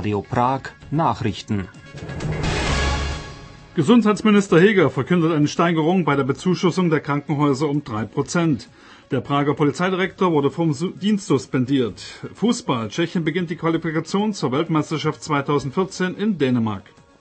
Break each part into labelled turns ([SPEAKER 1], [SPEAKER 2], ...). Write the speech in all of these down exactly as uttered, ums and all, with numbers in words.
[SPEAKER 1] Radio Prag Nachrichten.
[SPEAKER 2] Gesundheitsminister Heger verkündet eine Steigerung bei der Bezuschussung der Krankenhäuser um drei Prozent. Der Prager Polizeidirektor wurde vom Dienst suspendiert. Fußball. Tschechien beginnt die Qualifikation zur Weltmeisterschaft zweitausendvierzehn in Dänemark.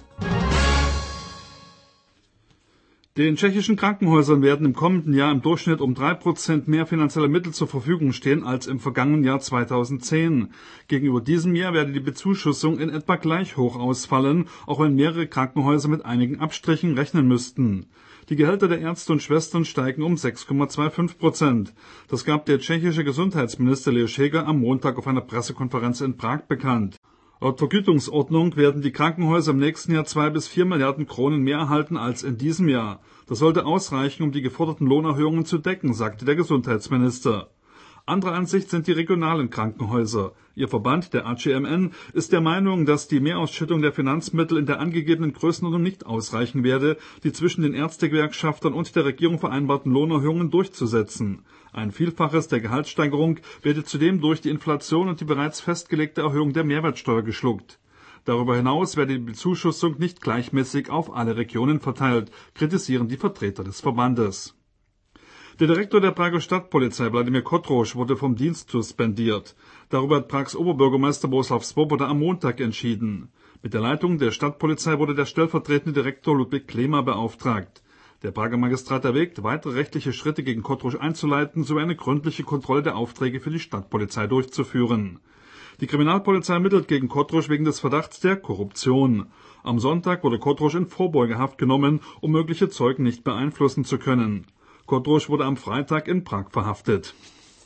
[SPEAKER 2] Den tschechischen Krankenhäusern werden im kommenden Jahr im Durchschnitt um drei Prozent mehr finanzielle Mittel zur Verfügung stehen als im vergangenen Jahr zweitausendzehn. Gegenüber diesem Jahr werde die Bezuschussung in etwa gleich hoch ausfallen, auch wenn mehrere Krankenhäuser mit einigen Abstrichen rechnen müssten. Die Gehälter der Ärzte und Schwestern steigen um sechs Komma fünfundzwanzig Prozent. Das gab der tschechische Gesundheitsminister Leoš Heger am Montag auf einer Pressekonferenz in Prag bekannt. Laut Vergütungsordnung werden die Krankenhäuser im nächsten Jahr zwei bis vier Milliarden Kronen mehr erhalten als in diesem Jahr. Das sollte ausreichen, um die geforderten Lohnerhöhungen zu decken, sagte der Gesundheitsminister. Anderer Ansicht sind die regionalen Krankenhäuser. Ihr Verband, der A G M N, ist der Meinung, dass die Mehrausschüttung der Finanzmittel in der angegebenen Größenordnung nicht ausreichen werde, die zwischen den Ärztegewerkschaftern und der Regierung vereinbarten Lohnerhöhungen durchzusetzen. Ein Vielfaches der Gehaltssteigerung werde zudem durch die Inflation und die bereits festgelegte Erhöhung der Mehrwertsteuer geschluckt. Darüber hinaus werde die Bezuschussung nicht gleichmäßig auf alle Regionen verteilt, kritisieren die Vertreter des Verbandes. Der Direktor der Prager Stadtpolizei, Wladimír Kotroš, wurde vom Dienst suspendiert. Darüber hat Prags Oberbürgermeister Bohuslav Svoboda am Montag entschieden. Mit der Leitung der Stadtpolizei wurde der stellvertretende Direktor Ludvík Klema beauftragt. Der Prager Magistrat erwägt, weitere rechtliche Schritte gegen Kotroš einzuleiten, sowie eine gründliche Kontrolle der Aufträge für die Stadtpolizei durchzuführen. Die Kriminalpolizei ermittelt gegen Kotroš wegen des Verdachts der Korruption. Am Sonntag wurde Kotroš in Vorbeugehaft genommen, um mögliche Zeugen nicht beeinflussen zu können. Kotroš wurde am Freitag in Prag verhaftet.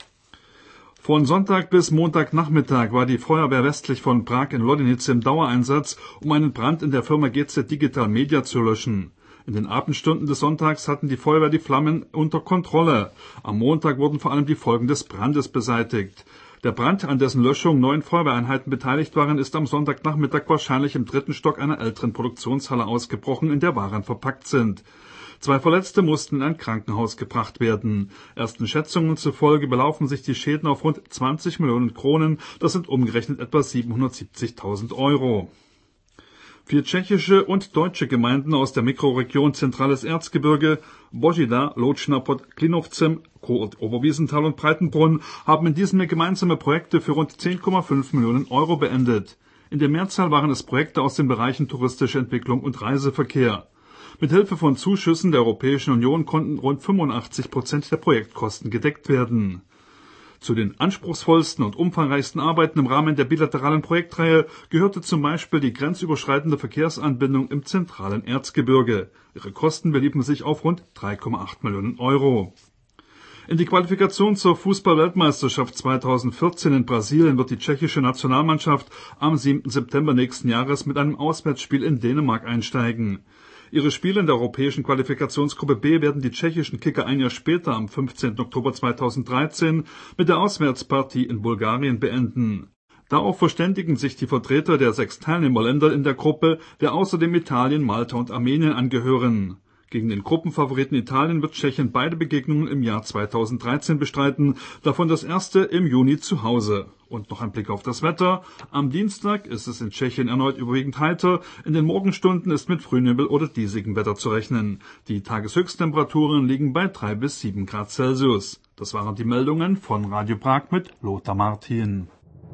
[SPEAKER 2] Von Sonntag bis Montagnachmittag war die Feuerwehr westlich von Prag in Lodenice im Dauereinsatz, um einen Brand in der Firma G Z Digital Media zu löschen. In den Abendstunden des Sonntags hatten die Feuerwehr die Flammen unter Kontrolle. Am Montag wurden vor allem die Folgen des Brandes beseitigt. Der Brand, an dessen Löschung neun Feuerwehreinheiten beteiligt waren, ist am Sonntagnachmittag wahrscheinlich im dritten Stock einer älteren Produktionshalle ausgebrochen, in der Waren verpackt sind. Zwei Verletzte mussten in ein Krankenhaus gebracht werden. Ersten Schätzungen zufolge belaufen sich die Schäden auf rund zwanzig Millionen Kronen, das sind umgerechnet etwa siebenhundertsiebzigtausend Euro. Vier tschechische und deutsche Gemeinden aus der Mikroregion Zentrales Erzgebirge, Božida, Loučná pod Klinovcem, Oberwiesenthal und Breitenbrunn haben in diesem Jahr gemeinsame Projekte für rund zehn Komma fünf Millionen Euro beendet. In der Mehrzahl waren es Projekte aus den Bereichen touristische Entwicklung und Reiseverkehr. Mit Hilfe von Zuschüssen der Europäischen Union konnten rund fünfundachtzig Prozent der Projektkosten gedeckt werden. Zu den anspruchsvollsten und umfangreichsten Arbeiten im Rahmen der bilateralen Projektreihe gehörte zum Beispiel die grenzüberschreitende Verkehrsanbindung im zentralen Erzgebirge. Ihre Kosten beliefen sich auf rund drei Komma acht Millionen Euro. In die Qualifikation zur Fußball-Weltmeisterschaft zweitausendvierzehn in Brasilien wird die tschechische Nationalmannschaft am siebten September nächsten Jahres mit einem Auswärtsspiel in Dänemark einsteigen. Ihre Spiele in der europäischen Qualifikationsgruppe B werden die tschechischen Kicker ein Jahr später, am fünfzehnten Oktober zweitausenddreizehn, mit der Auswärtspartie in Bulgarien beenden. Darauf verständigen sich die Vertreter der sechs Teilnehmerländer in der Gruppe, der außerdem Italien, Malta und Armenien angehören. Gegen den Gruppenfavoriten Italien wird Tschechien beide Begegnungen im Jahr zweitausenddreizehn bestreiten, davon das erste im Juni zu Hause. Und noch ein Blick auf das Wetter. Am Dienstag ist es in Tschechien erneut überwiegend heiter. In den Morgenstunden ist mit Frühnebel oder diesigem Wetter zu rechnen. Die Tageshöchsttemperaturen liegen bei drei bis sieben Grad Celsius. Das waren die Meldungen von Radio Prag mit Lothar Martin.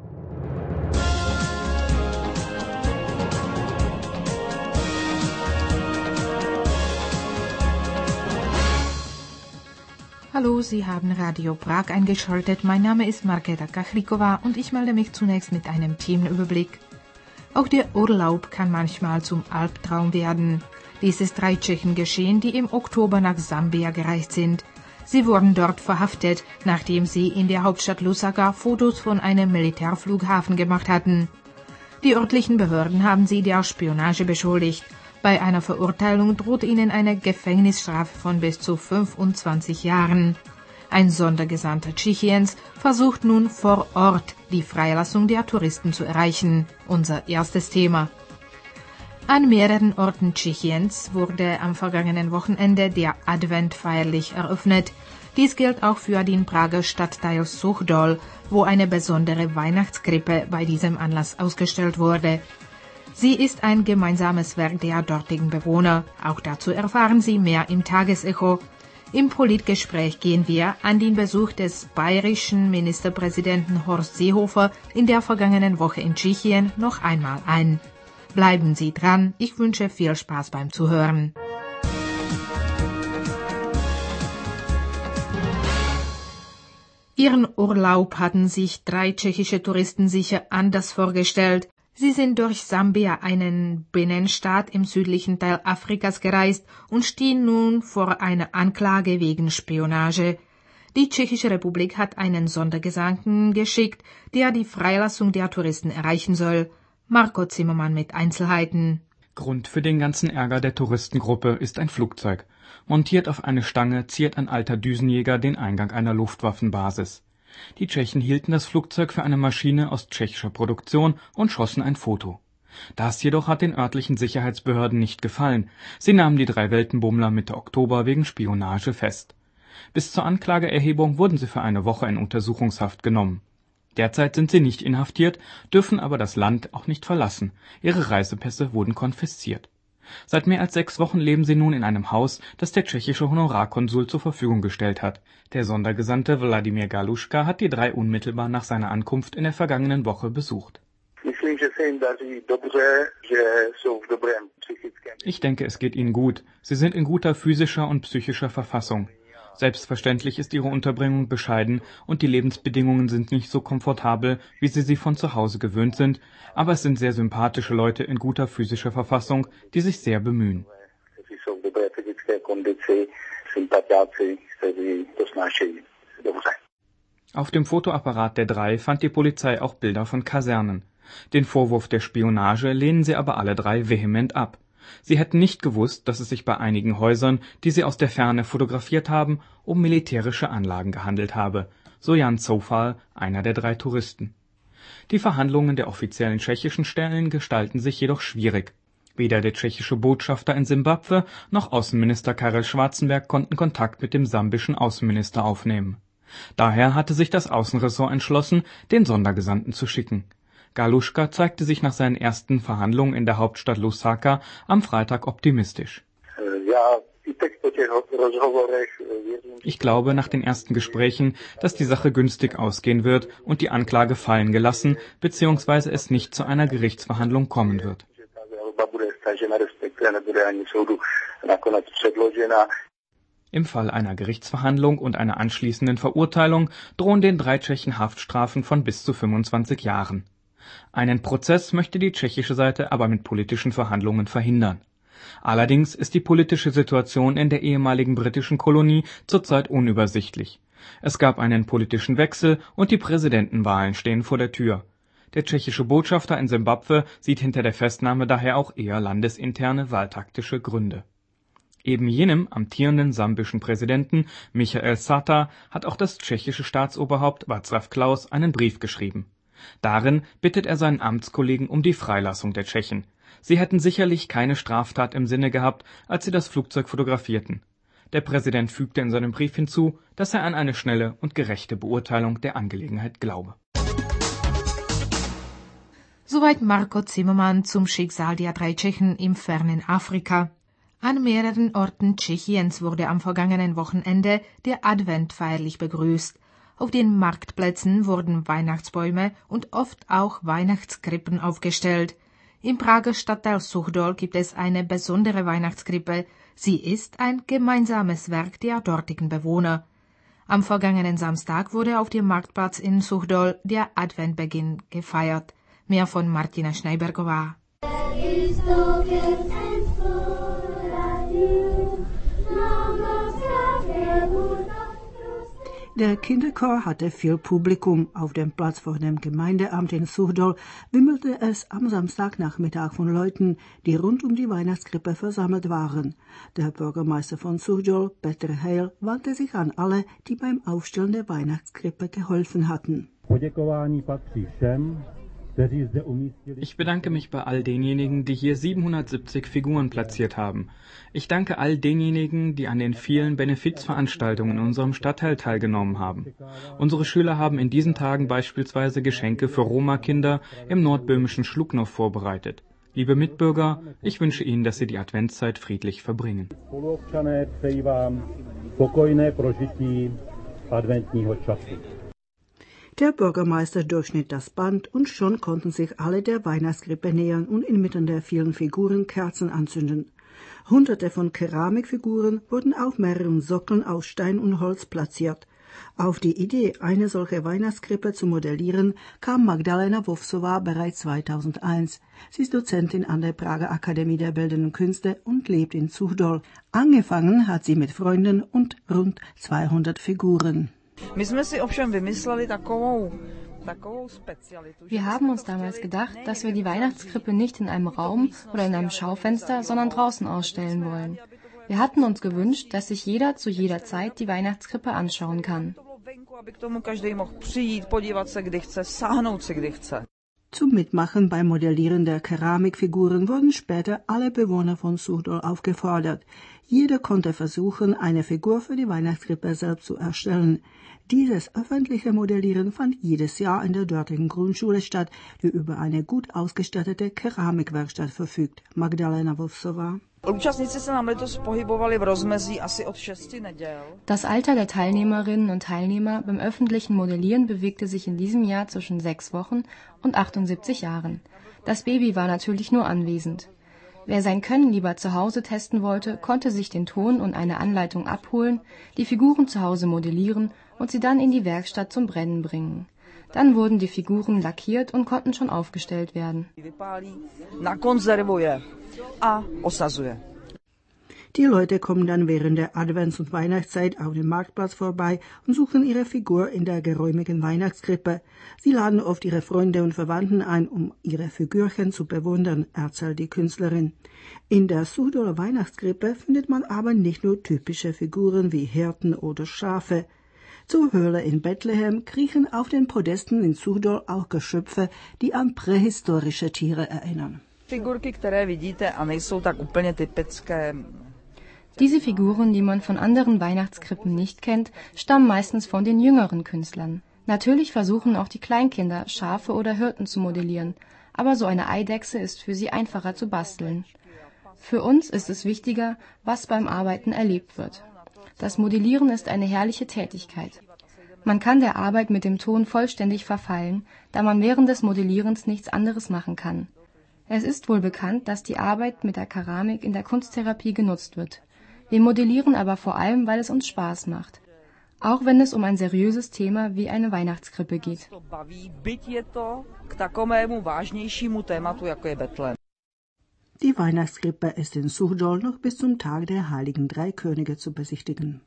[SPEAKER 3] Hallo, Sie haben Radio Prag eingeschaltet. Mein Name ist Markéta Kachlíková und ich melde mich zunächst mit einem Themenüberblick. Auch der Urlaub kann manchmal zum Albtraum werden. Dies ist drei Tschechen geschehen, die im Oktober nach Sambia gereist sind. Sie wurden dort verhaftet, nachdem sie in der Hauptstadt Lusaka Fotos von einem Militärflughafen gemacht hatten. Die örtlichen Behörden haben sie der Spionage beschuldigt. Bei einer Verurteilung droht ihnen eine Gefängnisstrafe von bis zu fünfundzwanzig Jahren. Ein Sondergesandter Tschechiens versucht nun vor Ort die Freilassung der Touristen zu erreichen. Unser erstes Thema. An mehreren Orten Tschechiens wurde am vergangenen Wochenende der Advent feierlich eröffnet. Dies gilt auch für den Prager Stadtteil Suchdol, wo eine besondere Weihnachtskrippe bei diesem Anlass ausgestellt wurde. Sie ist ein gemeinsames Werk der dortigen Bewohner. Auch dazu erfahren Sie mehr im Tagesecho. Im Politgespräch gehen wir an den Besuch des bayerischen Ministerpräsidenten Horst Seehofer in der vergangenen Woche in Tschechien noch einmal ein. Bleiben Sie dran, ich wünsche viel Spaß beim Zuhören. Ihren Urlaub hatten sich drei tschechische Touristen sicher anders vorgestellt. Sie sind durch Sambia, einen Binnenstaat im südlichen Teil Afrikas, gereist und stehen nun vor einer Anklage wegen Spionage. Die Tschechische Republik hat einen Sondergesandten geschickt, der die Freilassung der Touristen erreichen soll. Marco Zimmermann mit Einzelheiten.
[SPEAKER 1] Grund für den ganzen Ärger der Touristengruppe ist ein Flugzeug. Montiert auf eine Stange ziert ein alter Düsenjäger den Eingang einer Luftwaffenbasis. Die Tschechen hielten das Flugzeug für eine Maschine aus tschechischer Produktion und schossen ein Foto. Das jedoch hat den örtlichen Sicherheitsbehörden nicht gefallen. Sie nahmen die drei Weltenbummler Mitte Oktober wegen Spionage fest. Bis zur Anklageerhebung wurden sie für eine Woche in Untersuchungshaft genommen. Derzeit sind sie nicht inhaftiert, dürfen aber das Land auch nicht verlassen. Ihre Reisepässe wurden konfisziert. Seit mehr als sechs Wochen leben sie nun in einem Haus, das der tschechische Honorarkonsul zur Verfügung gestellt hat. Der Sondergesandte Wladimír Galuška hat die drei unmittelbar nach seiner Ankunft in der vergangenen Woche besucht. Ich denke, es geht ihnen gut. Sie sind in guter physischer und psychischer Verfassung. Selbstverständlich ist ihre Unterbringung bescheiden und die Lebensbedingungen sind nicht so komfortabel, wie sie sie von zu Hause gewöhnt sind, aber es sind sehr sympathische Leute in guter physischer Verfassung, die sich sehr bemühen. Auf dem Fotoapparat der drei fand die Polizei auch Bilder von Kasernen. Den Vorwurf der Spionage lehnen sie aber alle drei vehement ab. Sie hätten nicht gewusst, dass es sich bei einigen Häusern, die sie aus der Ferne fotografiert haben, um militärische Anlagen gehandelt habe, so Jan Zoufal, einer der drei Touristen. Die Verhandlungen der offiziellen tschechischen Stellen gestalten sich jedoch schwierig. Weder der tschechische Botschafter in Simbabwe noch Außenminister Karel Schwarzenberg konnten Kontakt mit dem sambischen Außenminister aufnehmen. Daher hatte sich das Außenressort entschlossen, den Sondergesandten zu schicken. Galuška zeigte sich nach seinen ersten Verhandlungen in der Hauptstadt Lusaka am Freitag optimistisch. Ich glaube nach den ersten Gesprächen, dass die Sache günstig ausgehen wird und die Anklage fallen gelassen bzw. es nicht zu einer Gerichtsverhandlung kommen wird. Im Fall einer Gerichtsverhandlung und einer anschließenden Verurteilung drohen den drei Tschechen Haftstrafen von bis zu fünfundzwanzig Jahren. Einen Prozess möchte die tschechische Seite aber mit politischen Verhandlungen verhindern. Allerdings ist die politische Situation in der ehemaligen britischen Kolonie zurzeit unübersichtlich. Es gab einen politischen Wechsel und die Präsidentenwahlen stehen vor der Tür. Der tschechische Botschafter in Simbabwe sieht hinter der Festnahme daher auch eher landesinterne wahltaktische Gründe. Eben jenem amtierenden sambischen Präsidenten Michael Sata hat auch das tschechische Staatsoberhaupt Václav Klaus einen Brief geschrieben. Darin bittet er seinen Amtskollegen um die Freilassung der Tschechen. Sie hätten sicherlich keine Straftat im Sinne gehabt, als sie das Flugzeug fotografierten. Der Präsident fügte in seinem Brief hinzu, dass er an eine schnelle und gerechte Beurteilung der Angelegenheit glaube.
[SPEAKER 3] Soweit Marco Zimmermann zum Schicksal der drei Tschechen im fernen Afrika. An mehreren Orten Tschechiens wurde am vergangenen Wochenende der Advent feierlich begrüßt. Auf den Marktplätzen wurden Weihnachtsbäume und oft auch Weihnachtskrippen aufgestellt. Im Prager Stadtteil Suchdol gibt es eine besondere Weihnachtskrippe. Sie ist ein gemeinsames Werk der dortigen Bewohner. Am vergangenen Samstag wurde auf dem Marktplatz in Suchdol der Adventbeginn gefeiert. Mehr von Martina Schneibergová.
[SPEAKER 4] Der Kinderchor hatte viel Publikum. Auf dem Platz vor dem Gemeindeamt in Suchdol wimmelte es am Samstagnachmittag von Leuten, die rund um die Weihnachtskrippe versammelt waren. Der Bürgermeister von Suchdol, Petr Heil, wandte sich an alle, die beim Aufstellen der Weihnachtskrippe geholfen hatten.
[SPEAKER 5] Poděkování patří všem,
[SPEAKER 1] Ich bedanke mich bei all denjenigen, die hier siebenhundertsiebzig Figuren platziert haben. Ich danke all denjenigen, die an den vielen Benefizveranstaltungen in unserem Stadtteil teilgenommen haben. Unsere Schüler haben in diesen Tagen beispielsweise Geschenke für Roma-Kinder im nordböhmischen Schluknow vorbereitet. Liebe Mitbürger, ich wünsche Ihnen, dass Sie die Adventszeit friedlich verbringen.
[SPEAKER 4] Der Bürgermeister durchschnitt das Band und schon konnten sich alle der Weihnachtskrippe nähern und inmitten der vielen Figuren Kerzen anzünden. Hunderte von Keramikfiguren wurden auf mehreren Sockeln aus Stein und Holz platziert. Auf die Idee, eine solche Weihnachtskrippe zu modellieren, kam Magdalena Wowsowa bereits zweitausendeins. Sie ist Dozentin an der Prager Akademie der Bildenden Künste und lebt in Suchdol. Angefangen hat sie mit Freunden und rund zweihundert Figuren.
[SPEAKER 5] Wir haben uns damals gedacht, dass wir die Weihnachtskrippe nicht in einem Raum oder in einem Schaufenster, sondern draußen ausstellen wollen. Wir hatten uns gewünscht, dass sich jeder zu jeder Zeit die Weihnachtskrippe anschauen kann.
[SPEAKER 4] Zum Mitmachen beim Modellieren der Keramikfiguren wurden später alle Bewohner von Suchdol aufgefordert. Jeder konnte versuchen, eine Figur für die Weihnachtskrippe selbst zu erstellen. Dieses öffentliche Modellieren fand jedes Jahr in der dortigen Grundschule statt, die über eine gut ausgestattete Keramikwerkstatt verfügt. Magdalena Wowsowa.
[SPEAKER 5] Das Alter der Teilnehmerinnen und Teilnehmer beim öffentlichen Modellieren bewegte sich in diesem Jahr zwischen sechs Wochen und achtundsiebzig Jahren. Das Baby war natürlich nur anwesend. Wer sein Können lieber zu Hause testen wollte, konnte sich den Ton und eine Anleitung abholen, die Figuren zu Hause modellieren und sie dann in die Werkstatt zum Brennen bringen. Dann wurden die Figuren lackiert und konnten schon aufgestellt werden.
[SPEAKER 4] Die Leute kommen dann während der Advents- und Weihnachtszeit auf dem Marktplatz vorbei und suchen ihre Figur in der geräumigen Weihnachtskrippe. Sie laden oft ihre Freunde und Verwandten ein, um ihre Figürchen zu bewundern, erzählt die Künstlerin. In der Suchdoler Weihnachtskrippe findet man aber nicht nur typische Figuren wie Hirten oder Schafe. Zur Höhle in Bethlehem kriechen auf den Podesten in Suchdol auch Geschöpfe, die an prähistorische Tiere erinnern.
[SPEAKER 5] Diese Figuren, die man von anderen Weihnachtskrippen nicht kennt, stammen meistens von den jüngeren Künstlern. Natürlich versuchen auch die Kleinkinder, Schafe oder Hirten zu modellieren, aber so eine Eidechse ist für sie einfacher zu basteln. Für uns ist es wichtiger, was beim Arbeiten erlebt wird. Das Modellieren ist eine herrliche Tätigkeit. Man kann der Arbeit mit dem Ton vollständig verfallen, da man während des Modellierens nichts anderes machen kann. Es ist wohl bekannt, dass die Arbeit mit der Keramik in der Kunsttherapie genutzt wird. Wir modellieren aber vor allem, weil es uns Spaß macht. Auch wenn es um ein seriöses Thema wie eine Weihnachtskrippe geht.
[SPEAKER 4] Die Weihnachtskrippe ist in Suchdol noch bis zum Tag der Heiligen Drei Könige zu besichtigen.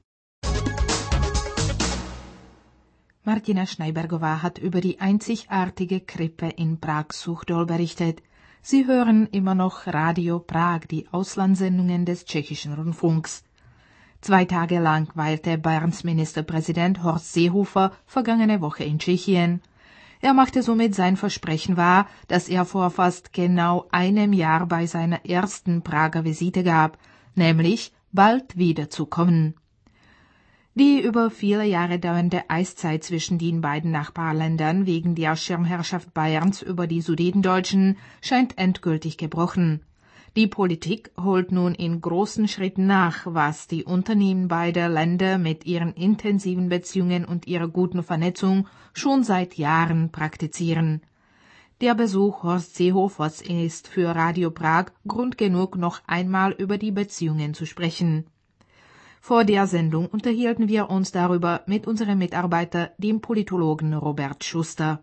[SPEAKER 3] Martina Schneibergová hat über die einzigartige Krippe in Prag-Suchdol berichtet. Sie hören immer noch Radio Prag, die Auslandssendungen des tschechischen Rundfunks. Zwei Tage lang weilte Bayerns Ministerpräsident Horst Seehofer vergangene Woche in Tschechien. Er machte somit sein Versprechen wahr, das er vor fast genau einem Jahr bei seiner ersten Prager Visite gab, nämlich bald wiederzukommen. Die über viele Jahre dauernde Eiszeit zwischen den beiden Nachbarländern wegen der Schirmherrschaft Bayerns über die Sudetendeutschen scheint endgültig gebrochen. Die Politik holt nun in großen Schritten nach, was die Unternehmen beider Länder mit ihren intensiven Beziehungen und ihrer guten Vernetzung schon seit Jahren praktizieren. Der Besuch Horst Seehofers ist für Radio Prag Grund genug, noch einmal über die Beziehungen zu sprechen. Vor der Sendung unterhielten wir uns darüber mit unserem Mitarbeiter, dem Politologen Robert Schuster.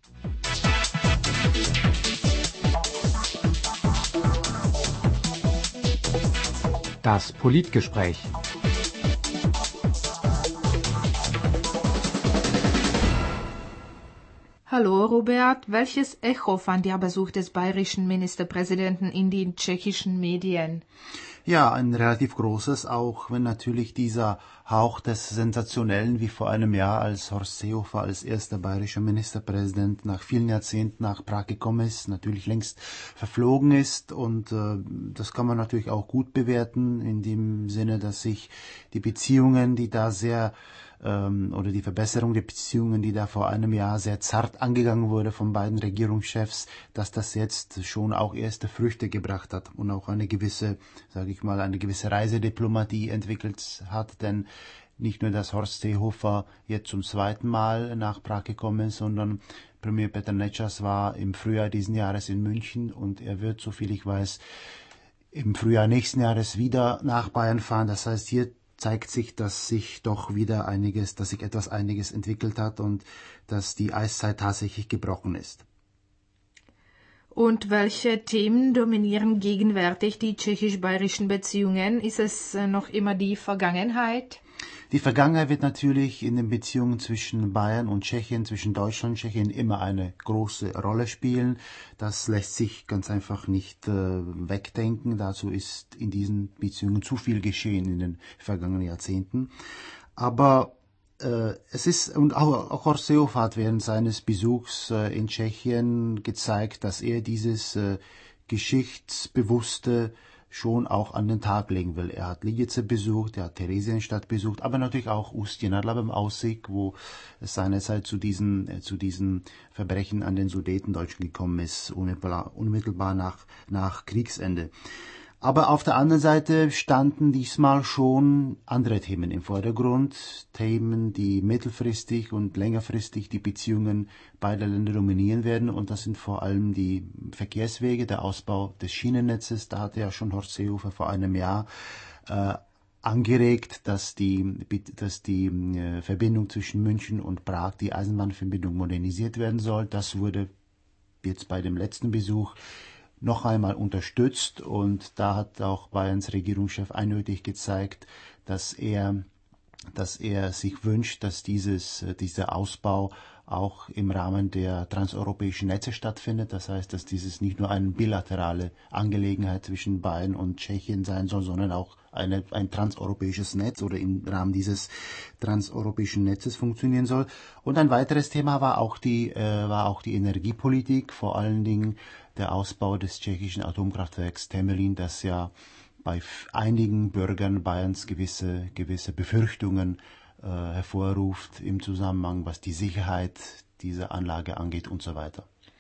[SPEAKER 1] Das Politgespräch.
[SPEAKER 3] Hallo Robert, welches Echo fand der Besuch des bayerischen Ministerpräsidenten in den tschechischen Medien?
[SPEAKER 6] Ja, ein relativ großes, auch wenn natürlich dieser Hauch des Sensationellen wie vor einem Jahr, als Horst Seehofer als erster bayerischer Ministerpräsident nach vielen Jahrzehnten nach Prag gekommen ist, natürlich längst verflogen ist. Und äh, das kann man natürlich auch gut bewerten, in dem Sinne, dass sich die Beziehungen, die da sehr oder die Verbesserung der Beziehungen, die da vor einem Jahr sehr zart angegangen wurde von beiden Regierungschefs, dass das jetzt schon auch erste Früchte gebracht hat und auch eine gewisse, sage ich mal, eine gewisse Reisediplomatie entwickelt hat, denn nicht nur, dass Horst Seehofer jetzt zum zweiten Mal nach Prag gekommen ist, sondern Premier Petr Nečas war im Frühjahr diesen Jahres in München und er wird, soviel ich weiß, im Frühjahr nächsten Jahres wieder nach Bayern fahren. Das heißt, hier zeigt sich, dass sich doch wieder einiges, dass sich etwas einiges entwickelt hat und dass die Eiszeit tatsächlich gebrochen ist.
[SPEAKER 3] Und welche Themen dominieren gegenwärtig die tschechisch-bayerischen Beziehungen? Ist es noch immer die Vergangenheit?
[SPEAKER 6] Die Vergangenheit wird natürlich in den Beziehungen zwischen Bayern und Tschechien, zwischen Deutschland und Tschechien immer eine große Rolle spielen. Das lässt sich ganz einfach nicht äh, wegdenken. Dazu ist in diesen Beziehungen zu viel geschehen in den vergangenen Jahrzehnten. Aber äh, es ist, und auch, auch Horst Seehofer hat während seines Besuchs äh, in Tschechien gezeigt, dass er dieses äh, geschichtsbewusste schon auch an den Tag legen will. Er hat Lidice besucht, er hat Theresienstadt besucht, aber natürlich auch Ustí nad Labem, Aussig, wo es seinerzeit zu diesen, äh, zu diesen Verbrechen an den Sudetendeutschen gekommen ist, unmittelbar, unmittelbar nach, nach Kriegsende. Aber auf der anderen Seite standen diesmal schon andere Themen im Vordergrund, Themen, die mittelfristig und längerfristig die Beziehungen beider Länder dominieren werden. Und das sind vor allem die Verkehrswege, der Ausbau des Schienennetzes. Da hatte ja schon Horst Seehofer vor einem Jahr äh, angeregt, dass die, dass die äh, Verbindung zwischen München und Prag, die Eisenbahnverbindung, modernisiert werden soll. Das wurde jetzt bei dem letzten Besuch noch einmal unterstützt und da hat auch Bayerns Regierungschef eindeutig gezeigt, dass er, dass er sich wünscht, dass dieses, dieser Ausbau auch im Rahmen der transeuropäischen Netze stattfindet. Das heißt, dass dieses nicht nur eine bilaterale Angelegenheit zwischen Bayern und Tschechien sein soll, sondern auch eine, ein transeuropäisches Netz oder im Rahmen dieses transeuropäischen Netzes funktionieren soll. Und ein weiteres Thema war auch die, äh, war auch die Energiepolitik, vor allen Dingen der Ausbau des tschechischen Atomkraftwerks Temelín, das ja bei einigen Bürgern Bayerns gewisse, gewisse Befürchtungen äh, hervorruft im Zusammenhang, was die Sicherheit dieser Anlage angeht und so weiter.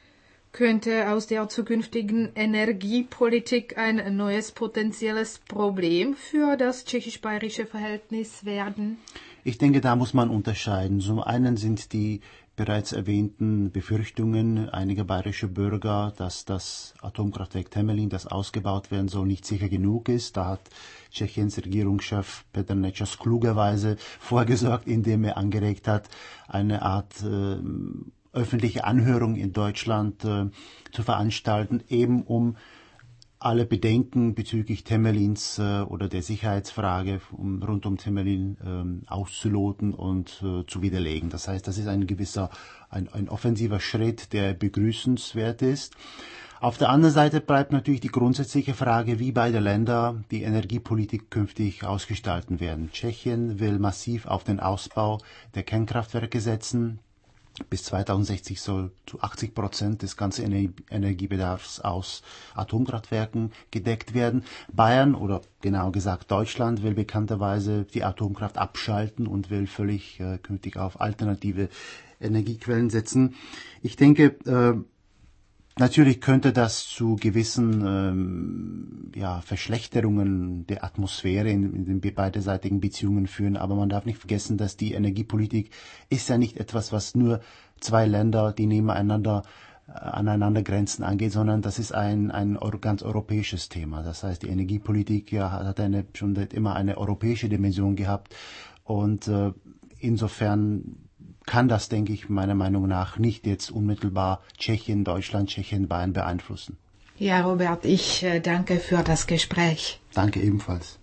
[SPEAKER 3] Könnte aus der zukünftigen Energiepolitik ein neues potenzielles Problem für das tschechisch-bayerische Verhältnis werden?
[SPEAKER 6] Ich denke, da muss man unterscheiden. Zum einen sind die bereits erwähnten Befürchtungen einiger bayerischer Bürger, dass das Atomkraftwerk Temelín, das ausgebaut werden soll, nicht sicher genug ist. Da hat Tschechiens Regierungschef Petr Nečas klugerweise vorgesorgt, indem er angeregt hat, eine Art äh, öffentliche Anhörung in Deutschland äh, zu veranstalten, eben um alle Bedenken bezüglich Temelíns äh, oder der Sicherheitsfrage um, rund um Temelín äh, auszuloten und äh, zu widerlegen. Das heißt, das ist ein gewisser, ein, ein offensiver Schritt, der begrüßenswert ist. Auf der anderen Seite bleibt natürlich die grundsätzliche Frage, wie beide Länder die Energiepolitik künftig ausgestalten werden. Tschechien will massiv auf den Ausbau der Kernkraftwerke setzen. Bis zweitausendsechzig soll zu achtzig Prozent des ganzen Energiebedarfs aus Atomkraftwerken gedeckt werden. Bayern oder genauer gesagt Deutschland will bekannterweise die Atomkraft abschalten und will völlig äh, künftig auf alternative Energiequellen setzen. Ich denke, äh, natürlich könnte das zu gewissen ähm, ja, Verschlechterungen der Atmosphäre in, in den beiderseitigen Beziehungen führen, aber man darf nicht vergessen, dass die Energiepolitik ist ja nicht etwas, was nur zwei Länder, die nebeneinander äh, aneinander grenzen, angeht, sondern das ist ein, ein ganz europäisches Thema. Das heißt, die Energiepolitik ja, hat eine, schon immer eine europäische Dimension gehabt und äh, insofern kann das, denke ich, meiner Meinung nach nicht jetzt unmittelbar Tschechien, Deutschland, Tschechien, Bayern beeinflussen.
[SPEAKER 3] Ja, Robert, ich äh, danke für das Gespräch.
[SPEAKER 6] Danke ebenfalls.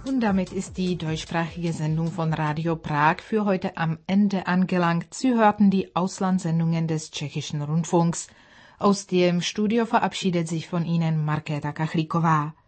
[SPEAKER 3] Und damit ist die deutschsprachige Sendung von Radio Prag für heute am Ende angelangt. Sie hörten die Auslandssendungen des Tschechischen Rundfunks. Aus dem Studio verabschiedet sich von Ihnen Markéta Kachliková.